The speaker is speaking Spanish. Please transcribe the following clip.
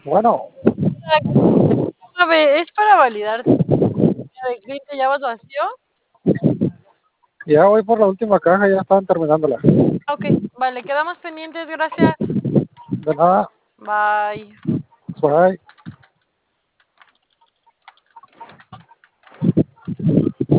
Bueno, A ver, es para validar de cliente, ¿ya vas vacío? ya voy por la última caja, ya estaban terminándola. Ok, vale, quedamos pendientes, gracias. De nada, Bye. bye.